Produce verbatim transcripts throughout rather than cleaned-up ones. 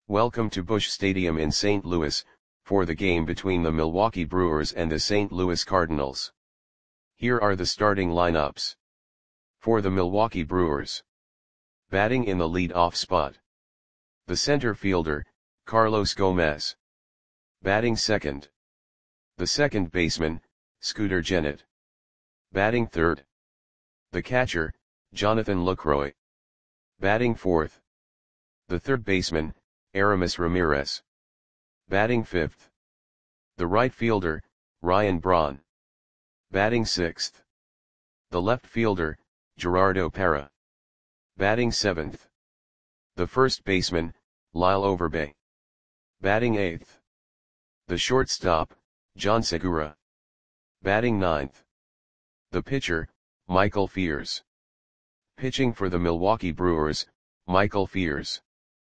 Welcome to Busch Stadium in Saint Louis, for the game between the Milwaukee Brewers and the Saint Louis Cardinals. Here are the starting lineups. For the Milwaukee Brewers. Batting in the lead-off spot. The center fielder, Carlos Gomez. Batting second. The second baseman, Scooter Gennett. Batting third. The catcher, Jonathan Lucroy. Batting fourth. The third baseman, Aramis Ramirez. Batting fifth. The right fielder, Ryan Braun. Batting sixth. The left fielder, Gerardo Parra. Batting seventh. The first baseman, Lyle Overbay. Batting eighth. The shortstop, John Segura. Batting ninth. The pitcher, Michael Fiers. Pitching for the Milwaukee Brewers, Michael Fiers.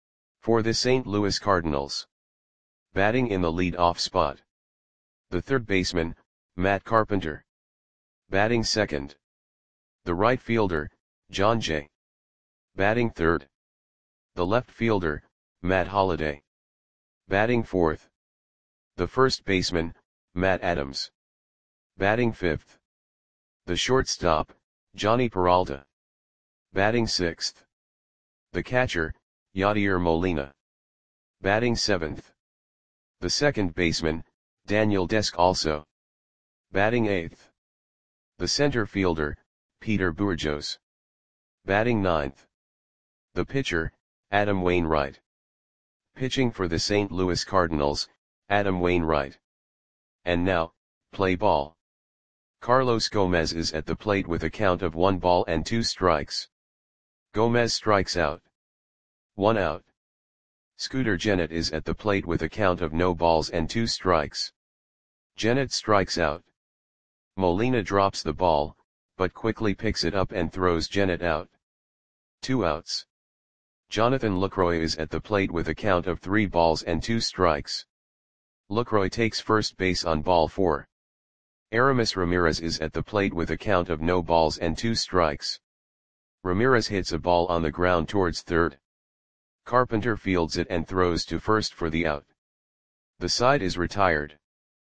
For the Saint Louis Cardinals. Batting in the lead-off spot. The third baseman, Matt Carpenter. Batting second. The right fielder, Jon Jay. Batting third. The left fielder, Matt Holliday. Batting fourth. The first baseman, Matt Adams. Batting fifth. The shortstop, Jhonny Peralta. Batting sixth. The catcher, Yadier Molina. Batting seventh. The second baseman, Daniel Descalso. Batting eighth. The center fielder, Peter Bourjos. Batting ninth. The pitcher, Adam Wainwright. Pitching for the Saint Louis Cardinals, Adam Wainwright. And now, play ball. Carlos Gomez is at the plate with a count of one ball and two strikes. Gomez strikes out. One out. Scooter Gennett is at the plate with a count of no balls and two strikes. Gennett strikes out. Molina drops the ball, but quickly picks it up and throws Gennett out. Two outs. Jonathan Lucroy is at the plate with a count of three balls and two strikes. Lucroy takes first base on ball four. Aramis Ramirez is at the plate with a count of no balls and two strikes. Ramirez hits a ball on the ground towards third. Carpenter fields it and throws to first for the out. The side is retired.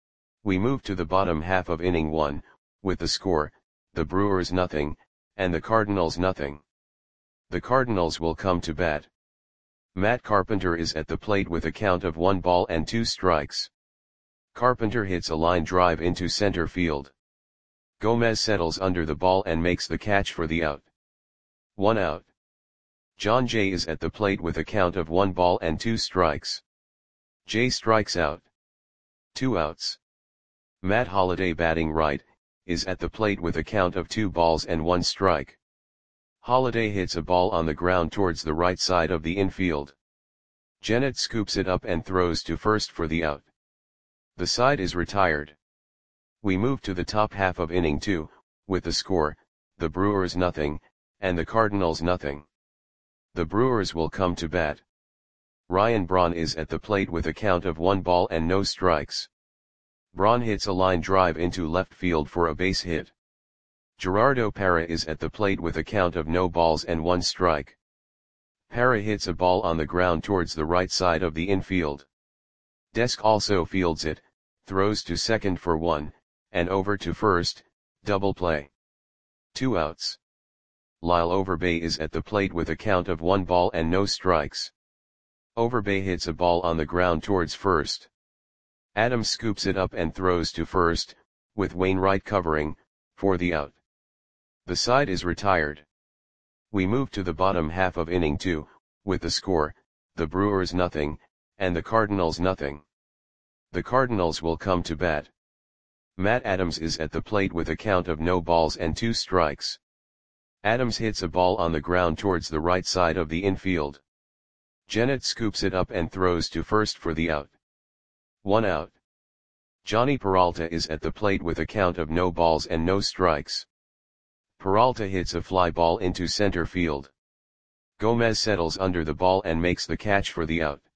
We move to the bottom half of inning one, with the score, the Brewers nothing, and the Cardinals nothing. The Cardinals will come to bat. Matt Carpenter is at the plate with a count of one ball and two strikes. Carpenter hits a line drive into center field. Gomez settles under the ball and makes the catch for the out. One out. Jon Jay is at the plate with a count of one ball and two strikes. Jay strikes out. Two outs. Matt Holliday, batting right, is at the plate with a count of two balls and one strike. Holliday hits a ball on the ground towards the right side of the infield. Gennett scoops it up and throws to first for the out. The side is retired. We move to the top half of inning two, with the score, the Brewers nothing, and the Cardinals nothing. The Brewers will come to bat. Ryan Braun is at the plate with a count of one ball and no strikes. Braun hits a line drive into left field for a base hit. Gerardo Parra is at the plate with a count of no balls and one strike. Parra hits a ball on the ground towards the right side of the infield. Descalso fields it, throws to second for one, and over to first, double play. Two outs. Lyle Overbay is at the plate with a count of one ball and no strikes. Overbay hits a ball on the ground towards first. Adams scoops it up and throws to first, with Wainwright covering, for the out. The side is retired. We move to the bottom half of inning two, with the score, the Brewers nothing, and the Cardinals nothing. The Cardinals will come to bat. Matt Adams is at the plate with a count of no balls and two strikes. Adams hits a ball on the ground towards the right side of the infield. Gennett scoops it up and throws to first for the out. One out. Jhonny Peralta is at the plate with a count of no balls and no strikes. Peralta hits a fly ball into center field. Gomez settles under the ball and makes the catch for the out.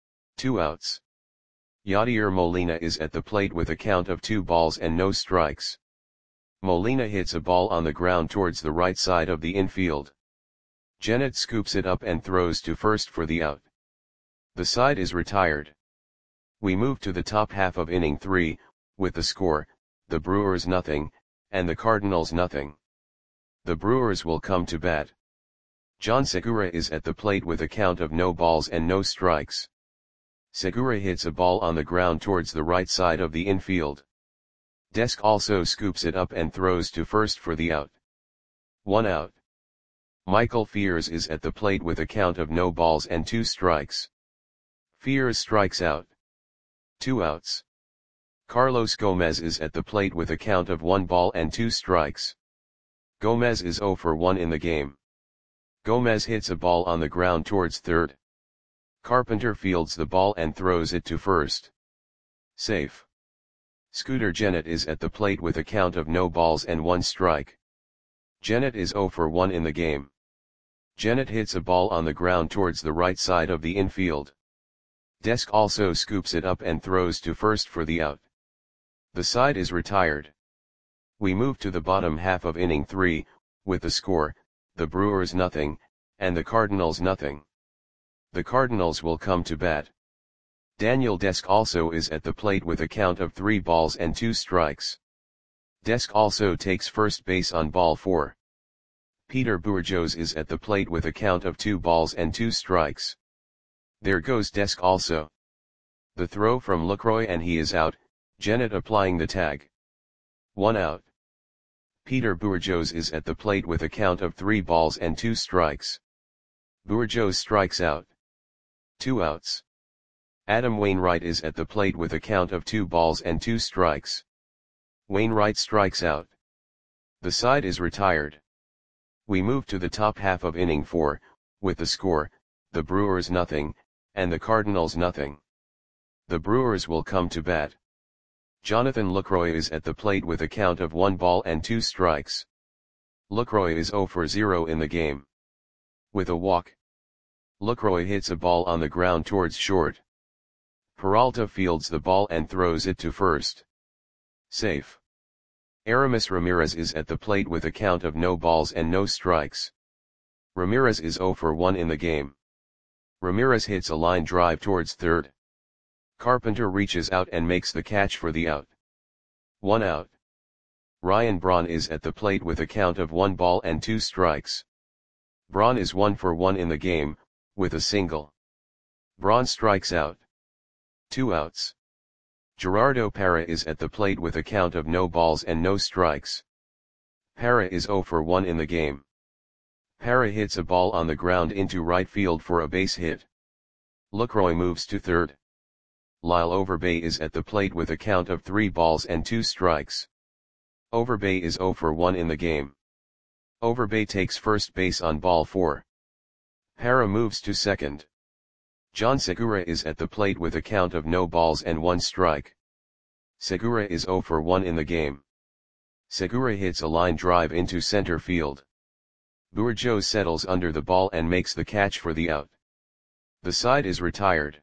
Two outs. Yadier Molina is at the plate with a count of two balls and no strikes. Molina hits a ball on the ground towards the right side of the infield. Gennett scoops it up and throws to first for the out. The side is retired. We move to the top half of inning three, with the score, the Brewers nothing, and the Cardinals nothing. The Brewers will come to bat. John Segura is at the plate with a count of no balls and no strikes. Segura hits a ball on the ground towards the right side of the infield. Desk also scoops it up and throws to first for the out. One out. Michael Fears is at the plate with a count of no balls and two strikes. Fears strikes out. Two outs. Carlos Gomez is at the plate with a count of one ball and two strikes. Gomez is zero for one in the game. Gomez hits a ball on the ground towards third. Carpenter fields the ball and throws it to first. Safe. Scooter Gennett is at the plate with a count of no balls and one strike. Gennett is zero for one in the game. Gennett hits a ball on the ground towards the right side of the infield. Desk also scoops it up and throws to first for the out. The side is retired. We move to the bottom half of inning three, with the score, the Brewers nothing, and the Cardinals nothing. The Cardinals will come to bat. Daniel Desk also is at the plate with a count of three balls and two strikes. Desk also takes first base on ball four. Peter Bourjos is at the plate with a count of two balls and two strikes. There goes Desk also. The throw from Lucroy and he is out, Gennett applying the tag. One out. Peter Bourjos is at the plate with a count of three balls and two strikes. Bourjos strikes out. Two outs. Adam Wainwright is at the plate with a count of two balls and two strikes. Wainwright strikes out. The side is retired. We move to the top half of inning four, with the score, the Brewers nothing, and the Cardinals nothing. The Brewers will come to bat. Jonathan Lucroy is at the plate with a count of one ball and two strikes. Lucroy is zero for zero in the game. With a walk. Lucroy hits a ball on the ground towards short. Peralta fields the ball and throws it to first. Safe. Aramis Ramirez is at the plate with a count of no balls and no strikes. Ramirez is zero for one in the game. Ramirez hits a line drive towards third. Carpenter reaches out and makes the catch for the out. One out. Ryan Braun is at the plate with a count of one ball and two strikes. Braun is one for one in the game, with a single. Braun strikes out. Two outs. Gerardo Parra is at the plate with a count of no balls and no strikes. Parra is zero for one in the game. Parra hits a ball on the ground into right field for a base hit. Lucroy moves to third. Lyle Overbay is at the plate with a count of three balls and two strikes. Overbay is zero for one in the game. Overbay takes first base on ball four. Parra moves to second. John Segura is at the plate with a count of no balls and one strike. Segura is zero for one in the game. Segura hits a line drive into center field. Bourjos settles under the ball and makes the catch for the out. The side is retired.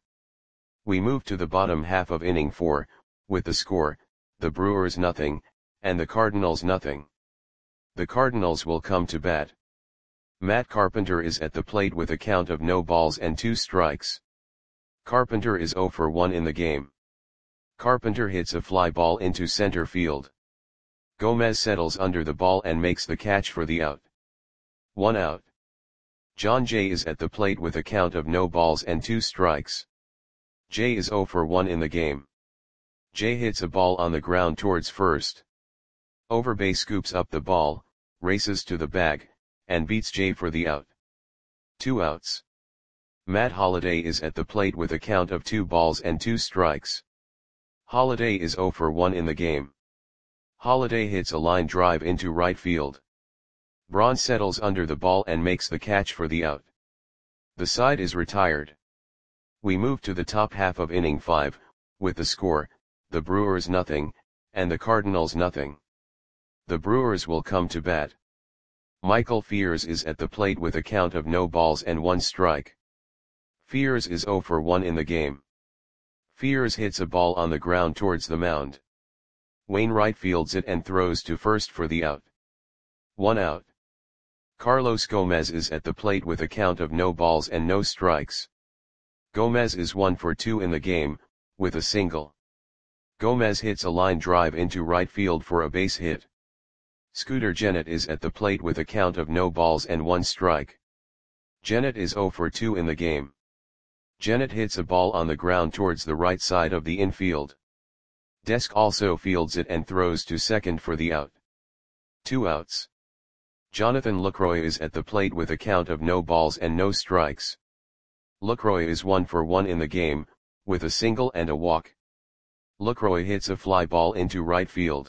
We move to the bottom half of inning four, with the score, the Brewers nothing, and the Cardinals nothing. The Cardinals will come to bat. Matt Carpenter is at the plate with a count of no balls and two strikes. Carpenter is zero for one in the game. Carpenter hits a fly ball into center field. Gomez settles under the ball and makes the catch for the out. One out. John Jay is at the plate with a count of no balls and two strikes. Jay is zero for one in the game. Jay hits a ball on the ground towards first. Overbay scoops up the ball, races to the bag, and beats Jay for the out. Two outs. Matt Holliday is at the plate with a count of two balls and two strikes. Holliday is zero for one in the game. Holliday hits a line drive into right field. Braun settles under the ball and makes the catch for the out. The side is retired. We move to the top half of inning five, with the score, the Brewers nothing, and the Cardinals nothing. The Brewers will come to bat. Michael Fears is at the plate with a count of no balls and one strike. Fears is zero for one in the game. Fears hits a ball on the ground towards the mound. Wainwright fields it and throws to first for the out. One out. Carlos Gomez is at the plate with a count of no balls and no strikes. Gomez is one for two in the game, with a single. Gomez hits a line drive into right field for a base hit. Scooter Gennett is at the plate with a count of no balls and one strike. Gennett is zero for two in the game. Gennett hits a ball on the ground towards the right side of the infield. Desk also fields it and throws to second for the out. Two outs. Jonathan Lucroy is at the plate with a count of no balls and no strikes. Lucroy is one for one in the game, with a single and a walk. Lucroy hits a fly ball into right field.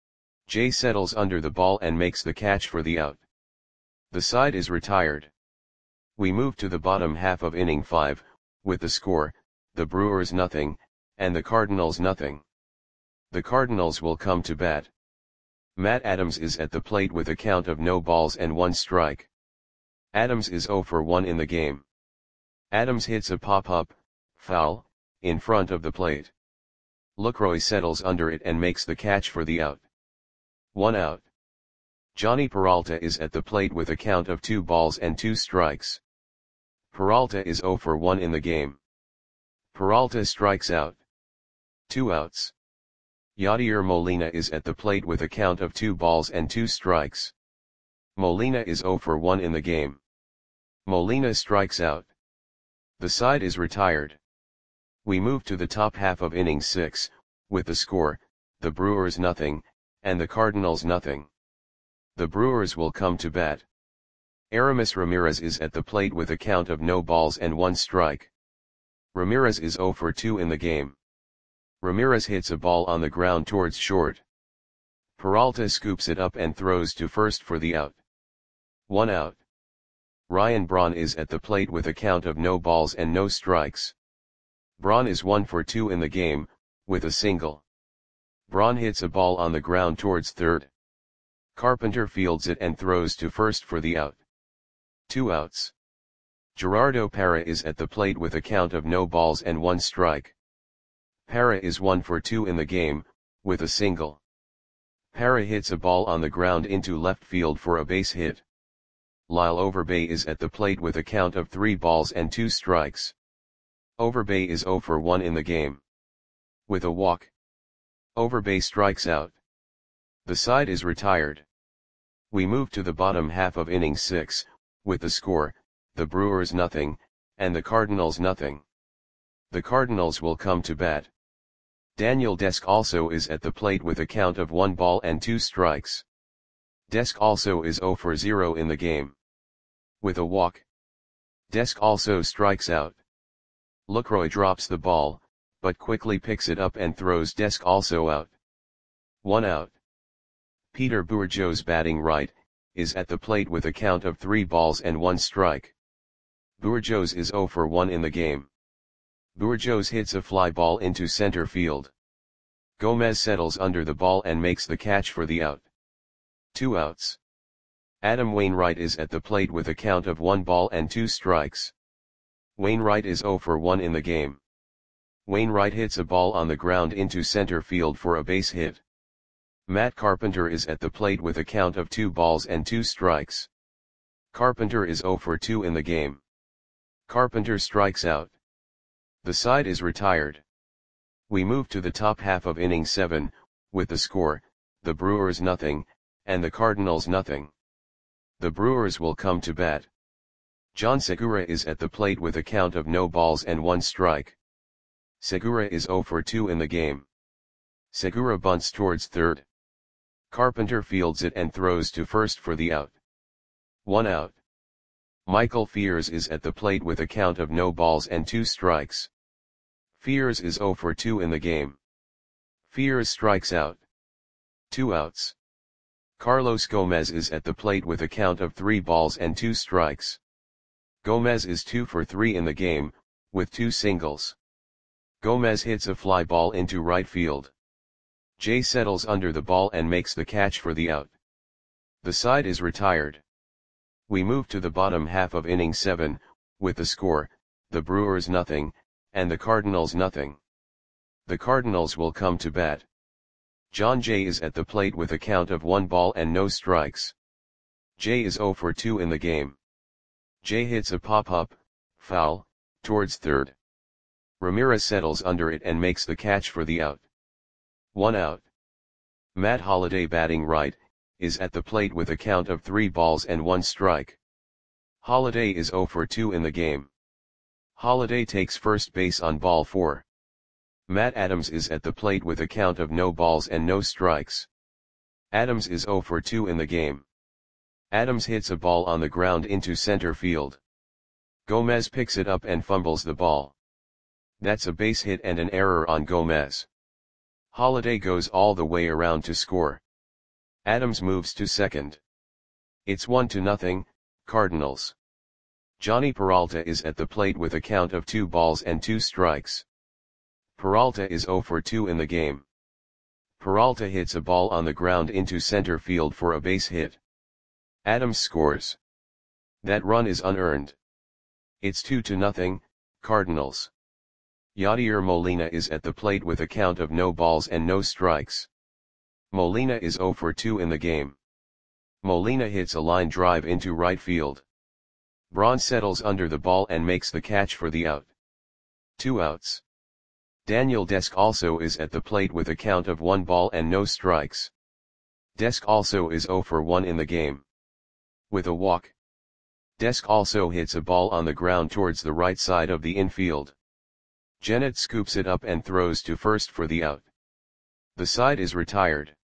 Jay settles under the ball and makes the catch for the out. The side is retired. We move to the bottom half of inning five, with the score, the Brewers nothing, and the Cardinals nothing. The Cardinals will come to bat. Matt Adams is at the plate with a count of no balls and one strike. Adams is zero for one in the game. Adams hits a pop-up, foul, in front of the plate. Lucroy settles under it and makes the catch for the out. One out. Johnny Peralta is at the plate with a count of two balls and two strikes. Peralta is zero for one in the game. Peralta strikes out. Two outs. Yadier Molina is at the plate with a count of two balls and two strikes. Molina is zero for one in the game. Molina strikes out. The side is retired. We move to the top half of inning six, with the score, the Brewers nothing, and the Cardinals nothing. The Brewers will come to bat. Aramis Ramirez is at the plate with a count of no balls and one strike. Ramirez is zero for two in the game. Ramirez hits a ball on the ground towards short. Peralta scoops it up and throws to first for the out. One out. Ryan Braun is at the plate with a count of no balls and no strikes. Braun is one for two in the game, with a single. Braun hits a ball on the ground towards third. Carpenter fields it and throws to first for the out. Two outs. Gerardo Parra is at the plate with a count of no balls and one strike. Parra is one for two in the game, with a single. Parra hits a ball on the ground into left field for a base hit. Lyle Overbay is at the plate with a count of three balls and two strikes. Overbay is zero for one in the game. With a walk. Overbay strikes out. The side is retired. We move to the bottom half of inning six, with the score, the Brewers nothing, and the Cardinals nothing. The Cardinals will come to bat. Daniel Desk also is at the plate with a count of one ball and two strikes. Desk also is zero for zero in the game. With a walk. Desk also strikes out. Lucroy drops the ball, but quickly picks it up and throws Desk also out. One out. Peter Bourgeois batting right, is at the plate with a count of three balls and one strike. Bourgeois is zero for one in the game. Bourgeois hits a fly ball into center field. Gomez settles under the ball and makes the catch for the out. Two outs. Adam Wainwright is at the plate with a count of one ball and two strikes. Wainwright is zero for one in the game. Wainwright hits a ball on the ground into center field for a base hit. Matt Carpenter is at the plate with a count of two balls and two strikes. Carpenter is zero for two in the game. Carpenter strikes out. The side is retired. We move to the top half of inning seven, with the score, the Brewers nothing, and the Cardinals nothing. The Brewers will come to bat. John Segura is at the plate with a count of no balls and one strike. Segura is zero for two in the game. Segura bunts towards third. Carpenter fields it and throws to first for the out. One out. Michael Fears is at the plate with a count of no balls and two strikes. Fears is zero for two in the game. Fears strikes out. Two outs. Carlos Gomez is at the plate with a count of three balls and two strikes. Gomez is two for three in the game, with two singles. Gomez hits a fly ball into right field. Jay settles under the ball and makes the catch for the out. The side is retired. We move to the bottom half of inning seven, with the score, the Brewers nothing, and the Cardinals nothing. The Cardinals will come to bat. John Jay is at the plate with a count of one ball and no strikes. Jay is zero for two in the game. Jay hits a pop-up, foul, towards third. Ramirez settles under it and makes the catch for the out. One out. Matt Holliday, batting right, is at the plate with a count of three balls and one strike. Holliday is zero for two in the game. Holliday takes first base on ball four. Matt Adams is at the plate with a count of no balls and no strikes. Adams is zero for two in the game. Adams hits a ball on the ground into center field. Gomez picks it up and fumbles the ball. That's a base hit and an error on Gomez. Holliday goes all the way around to score. Adams moves to second. It's one to nothing, Cardinals. Johnny Peralta is at the plate with a count of two balls and two strikes. Peralta is zero for two in the game. Peralta hits a ball on the ground into center field for a base hit. Adams scores. That run is unearned. It's two to nothing, Cardinals. Yadier Molina is at the plate with a count of no balls and no strikes. Molina is zero for two in the game. Molina hits a line drive into right field. Braun settles under the ball and makes the catch for the out. Two outs. Daniel Desk also is at the plate with a count of one ball and no strikes. Desk also is zero for one in the game. With a walk. Desk also hits a ball on the ground towards the right side of the infield. Jennett scoops it up and throws to first for the out. The side is retired.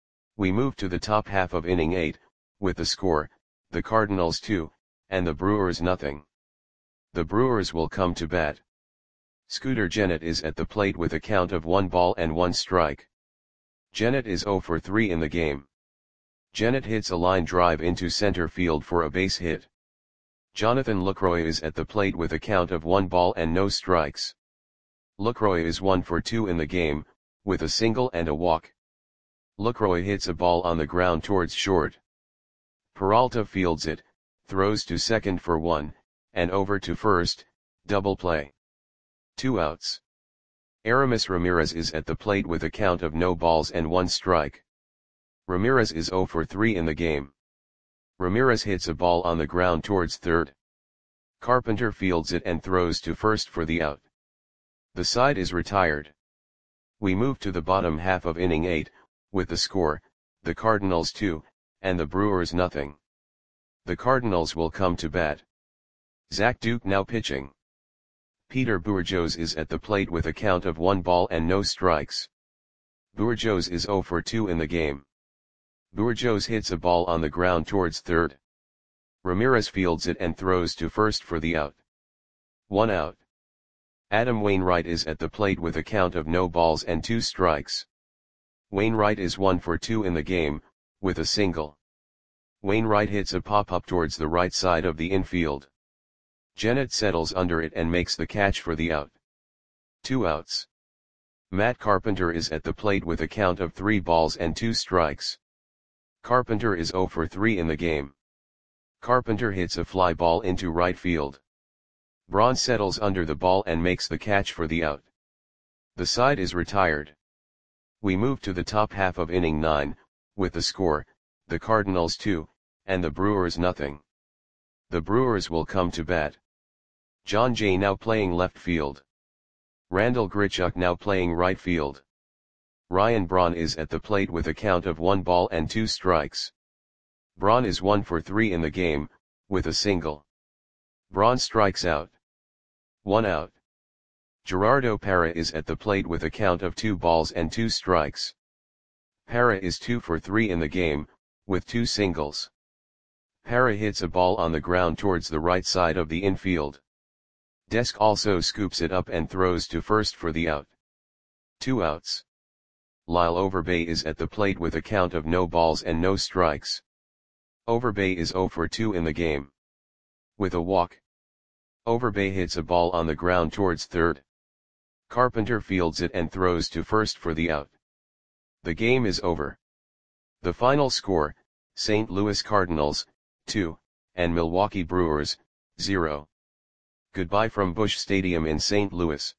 We move to the top half of inning eight, with the score, the Cardinals two, and the Brewers nothing. The Brewers will come to bat. Scooter Jennett is at the plate with a count of one ball and one strike. Jennett is zero for three in the game. Jennett hits a line drive into center field for a base hit. Jonathan Lucroy is at the plate with a count of one ball and no strikes. Lucroy is one for two in the game, with a single and a walk. Lucroy hits a ball on the ground towards short. Peralta fields it, throws to second for one, and over to first, double play. Two outs. Aramis Ramirez is at the plate with a count of no balls and one strike. Ramirez is zero for three in the game. Ramirez hits a ball on the ground towards third. Carpenter fields it and throws to first for the out. The side is retired. We move to the bottom half of inning eight, with the score, the Cardinals two, and the Brewers nothing. The Cardinals will come to bat. Zach Duke now pitching. Peter Bourjos is at the plate with a count of one ball and no strikes. Bourjos is zero for two in the game. Bourjos hits a ball on the ground towards third. Ramirez fields it and throws to first for the out. One out. Adam Wainwright is at the plate with a count of no balls and two strikes. Wainwright is one for two in the game, with a single. Wainwright hits a pop-up towards the right side of the infield. Jennett settles under it and makes the catch for the out. Two outs. Matt Carpenter is at the plate with a count of three balls and two strikes. Carpenter is zero for three in the game. Carpenter hits a fly ball into right field. Braun settles under the ball and makes the catch for the out. The side is retired. We move to the top half of inning nine, with the score, the Cardinals two, and the Brewers nothing. The Brewers will come to bat. John Jay now playing left field. Randall Grichuk now playing right field. Ryan Braun is at the plate with a count of one ball and two strikes. Braun is one for three in the game, with a single. Braun strikes out. One out. Gerardo Parra is at the plate with a count of two balls and two strikes. Parra is two for three in the game, with two singles. Parra hits a ball on the ground towards the right side of the infield. Desk also scoops it up and throws to first for the out. Two outs. Lyle Overbay is at the plate with a count of no balls and no strikes. Overbay is zero for two in the game. With a walk. Overbay hits a ball on the ground towards third. Carpenter fields it and throws to first for the out. The game is over. The final score, Saint Louis Cardinals, two, and Milwaukee Brewers, zero. Goodbye from Busch Stadium in Saint Louis.